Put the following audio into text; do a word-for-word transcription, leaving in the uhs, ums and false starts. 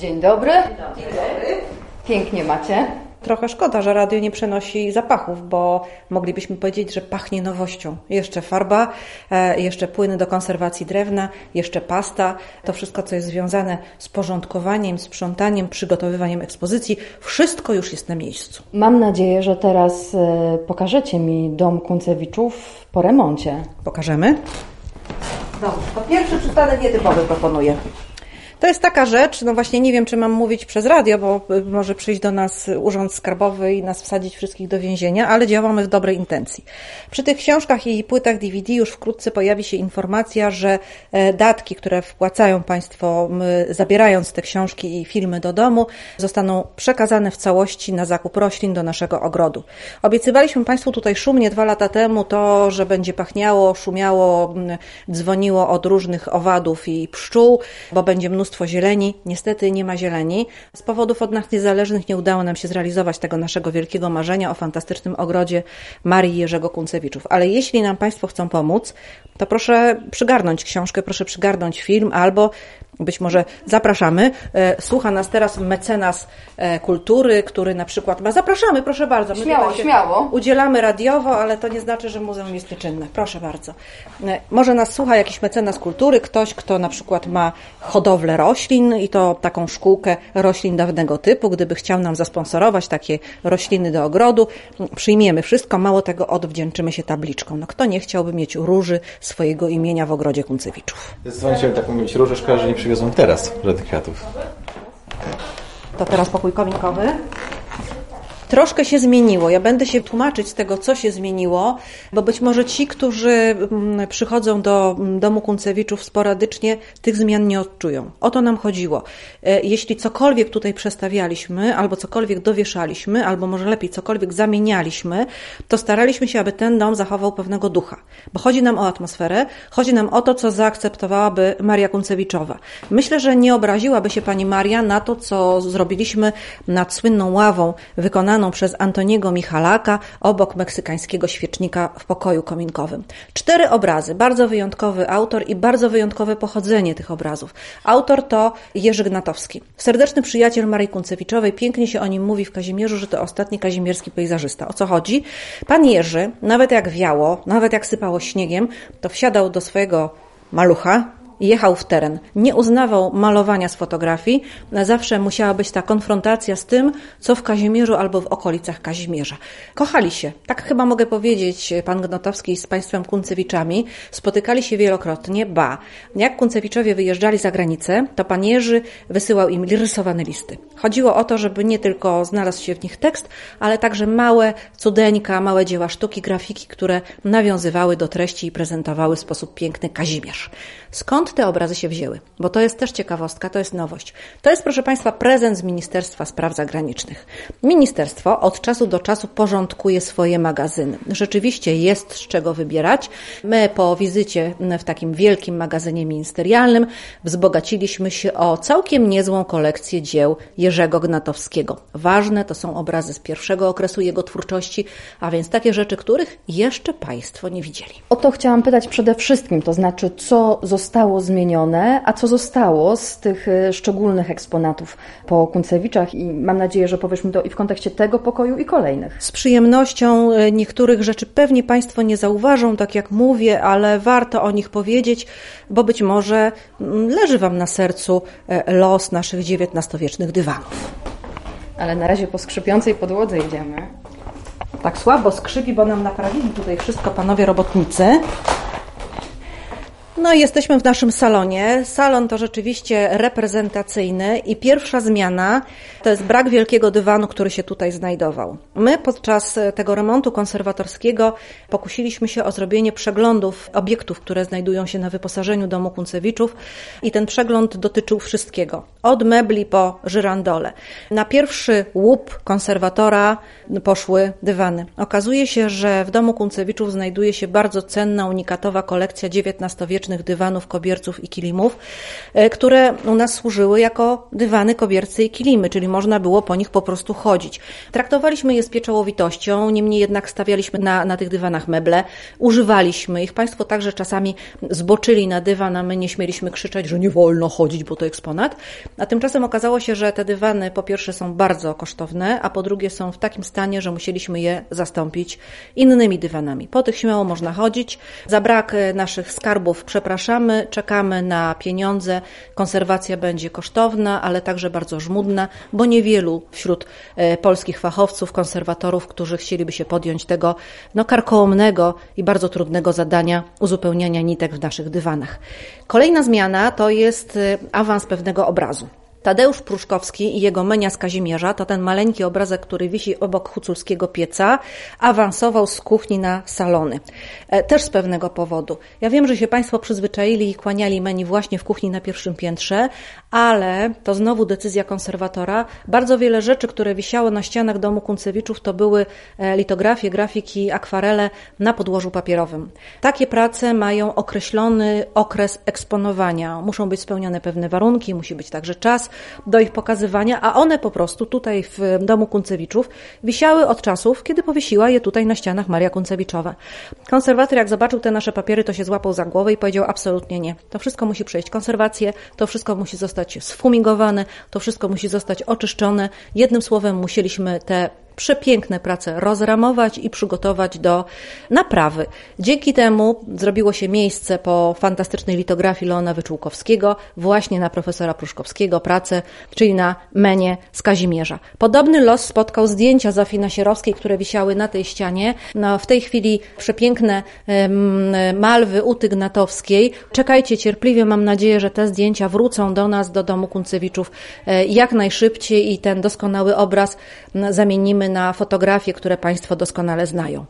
Dzień dobry. Dzień dobry. Pięknie macie. Trochę szkoda, że radio nie przenosi zapachów, bo moglibyśmy powiedzieć, że pachnie nowością. Jeszcze farba, jeszcze płyny do konserwacji drewna, jeszcze pasta. To wszystko, co jest związane z porządkowaniem, sprzątaniem, przygotowywaniem ekspozycji, wszystko już jest na miejscu. Mam nadzieję, że teraz pokażecie mi dom Kuncewiczów po remoncie. Pokażemy? Dobrze, to pierwszy przystanek nietypowy proponuję. To jest taka rzecz, no właśnie nie wiem, czy mam mówić przez radio, bo może przyjść do nas Urząd Skarbowy i nas wsadzić wszystkich do więzienia, ale działamy w dobrej intencji. Przy tych książkach i płytach D V D już wkrótce pojawi się informacja, że datki, które wpłacają Państwo, zabierając te książki i filmy do domu, zostaną przekazane w całości na zakup roślin do naszego ogrodu. Obiecywaliśmy Państwu tutaj szumnie dwa lata temu to, że będzie pachniało, szumiało, dzwoniło od różnych owadów i pszczół, bo będzie mnóstwo zieleni. Niestety nie ma zieleni. Z powodów od nas niezależnych nie udało nam się zrealizować tego naszego wielkiego marzenia o fantastycznym ogrodzie Marii i Jerzego Kuncewiczów. Ale jeśli nam Państwo chcą pomóc, to proszę przygarnąć książkę, proszę przygarnąć film, albo być może zapraszamy. Słucha nas teraz mecenas kultury, który na przykład ma... Zapraszamy, proszę bardzo. My śmiało, śmiało. Udzielamy radiowo, ale to nie znaczy, że muzeum jest nieczynne. Proszę bardzo. Może nas słucha jakiś mecenas kultury, ktoś, kto na przykład ma hodowlę roślin i to taką szkółkę roślin dawnego typu. Gdyby chciał nam zasponsorować takie rośliny do ogrodu, przyjmiemy wszystko. Mało tego, odwdzięczymy się tabliczką. No kto nie chciałby mieć róży swojego imienia w ogrodzie Kuncewiczów? Zdecydowanie chciałbym taką mieć różę, szkoda, że nie przywiozą teraz żadnych kwiatów. To teraz pokój kominkowy. Troszkę się zmieniło. Ja będę się tłumaczyć z tego, co się zmieniło, bo być może ci, którzy przychodzą do domu Kuncewiczów sporadycznie, tych zmian nie odczują. O to nam chodziło. Jeśli cokolwiek tutaj przestawialiśmy, albo cokolwiek dowieszaliśmy, albo może lepiej cokolwiek zamienialiśmy, to staraliśmy się, aby ten dom zachował pewnego ducha. Bo chodzi nam o atmosferę, chodzi nam o to, co zaakceptowałaby Maria Kuncewiczowa. Myślę, że nie obraziłaby się pani Maria na to, co zrobiliśmy nad słynną ławą wykonaną przez Antoniego Michalaka obok meksykańskiego świecznika w pokoju kominkowym. Cztery obrazy, bardzo wyjątkowy autor i bardzo wyjątkowe pochodzenie tych obrazów. Autor to Jerzy Gnatowski, serdeczny przyjaciel Marii Kuncewiczowej. Pięknie się o nim mówi w Kazimierzu, że to ostatni kazimierski pejzażysta. O co chodzi? Pan Jerzy, nawet jak wiało, nawet jak sypało śniegiem, to wsiadał do swojego malucha i jechał w teren. Nie uznawał malowania z fotografii. Zawsze musiała być ta konfrontacja z tym, co w Kazimierzu albo w okolicach Kazimierza. Kochali się. Tak chyba mogę powiedzieć, pan Gnatowski z państwem Kuncewiczami. Spotykali się wielokrotnie, ba. Jak Kuncewiczowie wyjeżdżali za granicę, to pan Jerzy wysyłał im rysowane listy. Chodziło o to, żeby nie tylko znalazł się w nich tekst, ale także małe cudeńka, małe dzieła sztuki, grafiki, które nawiązywały do treści i prezentowały w sposób piękny Kazimierz. Skąd te obrazy się wzięły? Bo to jest też ciekawostka, to jest nowość. To jest, proszę Państwa, prezent z Ministerstwa Spraw Zagranicznych. Ministerstwo od czasu do czasu porządkuje swoje magazyny. Rzeczywiście jest z czego wybierać. My po wizycie w takim wielkim magazynie ministerialnym wzbogaciliśmy się o całkiem niezłą kolekcję dzieł Jerzego Gnatowskiego. Ważne to są obrazy z pierwszego okresu jego twórczości, a więc takie rzeczy, których jeszcze Państwo nie widzieli. O to chciałam pytać przede wszystkim, to znaczy co zostało zmienione, a co zostało z tych szczególnych eksponatów po Kuncewiczach i mam nadzieję, że powiesz mi to i w kontekście tego pokoju i kolejnych. Z przyjemnością niektórych rzeczy pewnie Państwo nie zauważą, tak jak mówię, ale warto o nich powiedzieć, bo być może leży Wam na sercu los naszych dziewiętnastowiecznych dywanów. Ale na razie po skrzypiącej podłodze idziemy. Tak słabo skrzypi, bo nam naprawili tutaj wszystko panowie robotnicy. No i jesteśmy w naszym salonie. Salon to rzeczywiście reprezentacyjny i pierwsza zmiana to jest brak wielkiego dywanu, który się tutaj znajdował. My podczas tego remontu konserwatorskiego pokusiliśmy się o zrobienie przeglądów obiektów, które znajdują się na wyposażeniu domu Kuncewiczów i ten przegląd dotyczył wszystkiego. Od mebli po żyrandole. Na pierwszy łup konserwatora poszły dywany. Okazuje się, że w domu Kuncewiczów znajduje się bardzo cenna, unikatowa kolekcja dziewiętnastowiecznych fantastycznych dywanów, kobierców i kilimów, które u nas służyły jako dywany, kobierce i kilimy, czyli można było po nich po prostu chodzić. Traktowaliśmy je z pieczołowitością, niemniej jednak stawialiśmy na, na tych dywanach meble, używaliśmy ich. Państwo także czasami zboczyli na dywan, a my nie śmieliśmy krzyczeć, że nie wolno chodzić, bo to eksponat. A tymczasem okazało się, że te dywany po pierwsze są bardzo kosztowne, a po drugie są w takim stanie, że musieliśmy je zastąpić innymi dywanami. Po tych śmiało można chodzić. Za brak naszych skarbów przepraszamy, czekamy na pieniądze. Konserwacja będzie kosztowna, ale także bardzo żmudna, bo niewielu wśród polskich fachowców, konserwatorów, którzy chcieliby się podjąć tego no, karkołomnego i bardzo trudnego zadania uzupełniania nitek w naszych dywanach. Kolejna zmiana to jest awans pewnego obrazu. Tadeusz Pruszkowski i jego Menia z Kazimierza, to ten maleńki obrazek, który wisi obok huculskiego pieca, awansował z kuchni na salony. E, też z pewnego powodu. Ja wiem, że się Państwo przyzwyczaili i kłaniali Meni właśnie w kuchni na pierwszym piętrze, ale to znowu decyzja konserwatora. Bardzo wiele rzeczy, które wisiały na ścianach domu Kuncewiczów, to były litografie, grafiki, akwarele na podłożu papierowym. Takie prace mają określony okres eksponowania. Muszą być spełnione pewne warunki, musi być także czas do ich pokazywania, a one po prostu tutaj w domu Kuncewiczów wisiały od czasów, kiedy powiesiła je tutaj na ścianach Maria Kuncewiczowa. Konserwator, jak zobaczył te nasze papiery, to się złapał za głowę i powiedział absolutnie nie. To wszystko musi przejść konserwację, to wszystko musi zostać sfumigowane, to wszystko musi zostać oczyszczone. Jednym słowem musieliśmy te przepiękne prace rozramować i przygotować do naprawy. Dzięki temu zrobiło się miejsce po fantastycznej litografii Leona Wyczółkowskiego właśnie na profesora Pruszkowskiego pracę, czyli na Menię z Kazimierza. Podobny los spotkał zdjęcia Zofii Nasierowskiej, które wisiały na tej ścianie. No, w tej chwili przepiękne um, malwy u Tygnatowskiej. Czekajcie cierpliwie, mam nadzieję, że te zdjęcia wrócą do nas, do domu Kuncewiczów e, jak najszybciej i ten doskonały obraz zamienimy na fotografie, które Państwo doskonale znają.